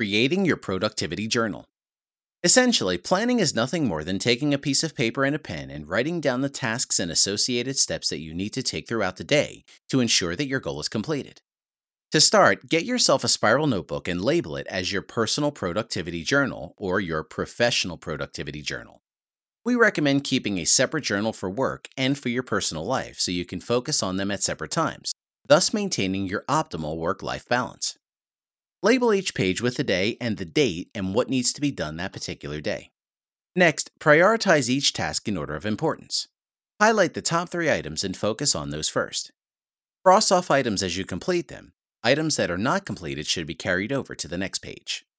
Creating your productivity journal. Essentially, planning is nothing more than taking a piece of paper and a pen and writing down the tasks and associated steps that you need to take throughout the day to ensure that your goal is completed. To start, get yourself a spiral notebook and label it as your personal productivity journal or your professional productivity journal. We recommend keeping a separate journal for work and for your personal life so you can focus on them at separate times, thus maintaining your optimal work life balance. Label each page with the day and the date and what needs to be done that particular day. Next, prioritize each task in order of importance. Highlight the top 3 items and focus on those first. Cross off items as you complete them. Items that are not completed should be carried over to the next page.